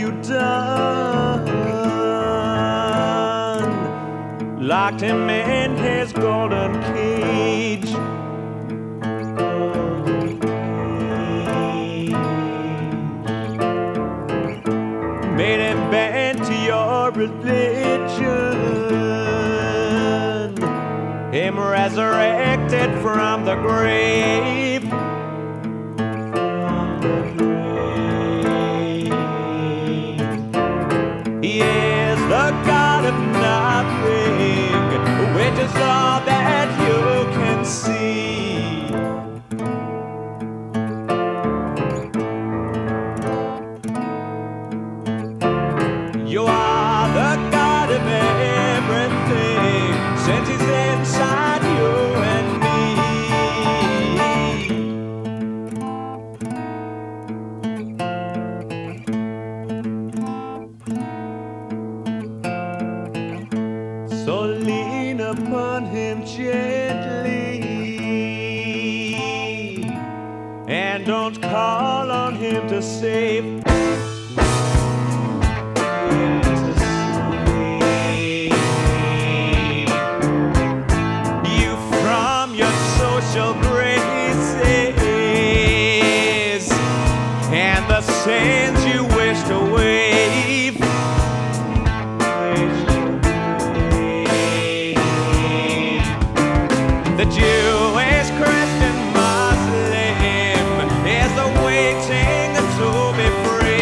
you done? Locked him in his golden cage. Made him bend to your religion. Him resurrected from the grave. He is the God of nothing, which is all that you can see. You are the God of everything, since He's inside you and me. So lean upon Him gently, and don't call on Him to save. Social graces and the sins you wish to waive. The Jewish, Christian, Muslim is awaiting to be free.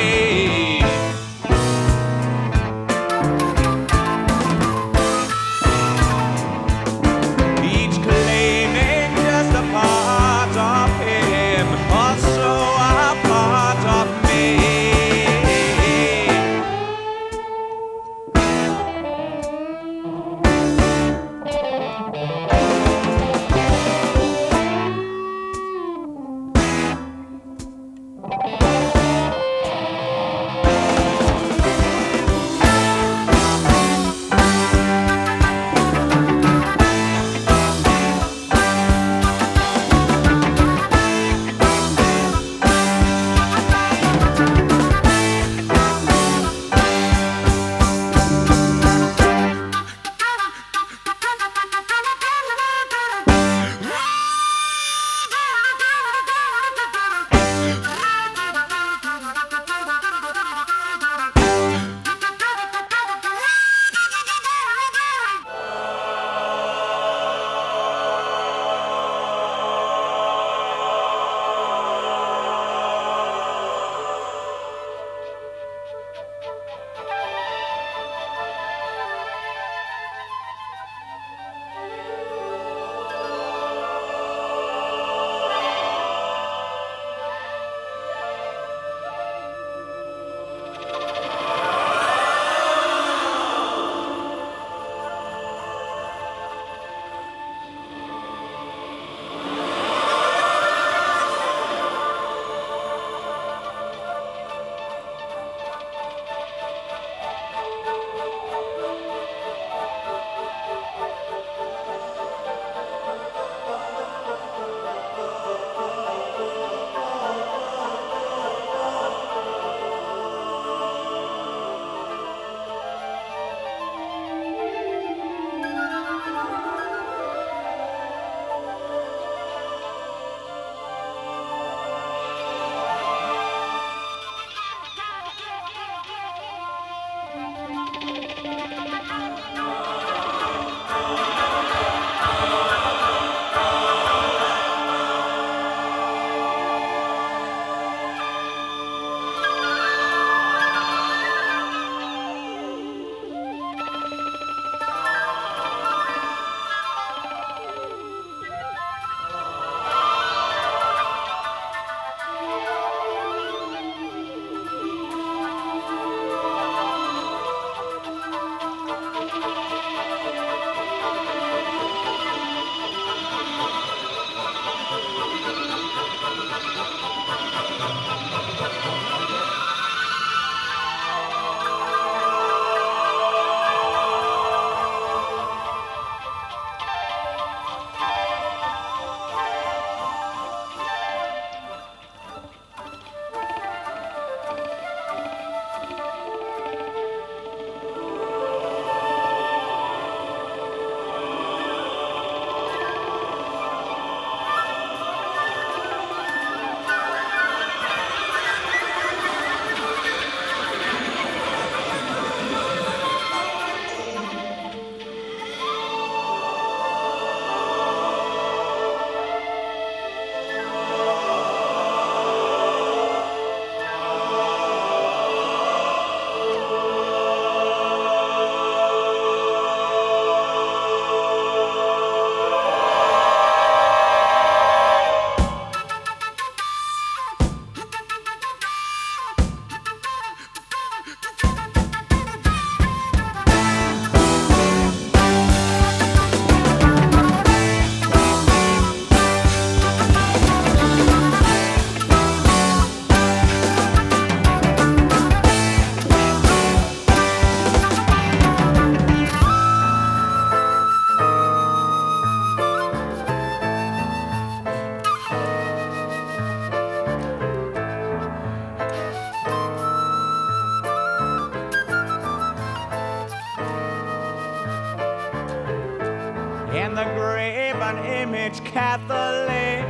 and the graven image Catholic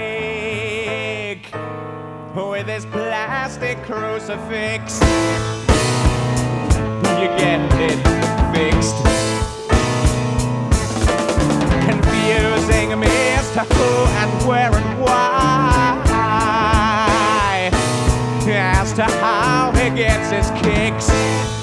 with his plastic crucifix. You get it fixed. Confusing me as to who and where and why, as to how he gets his kicks.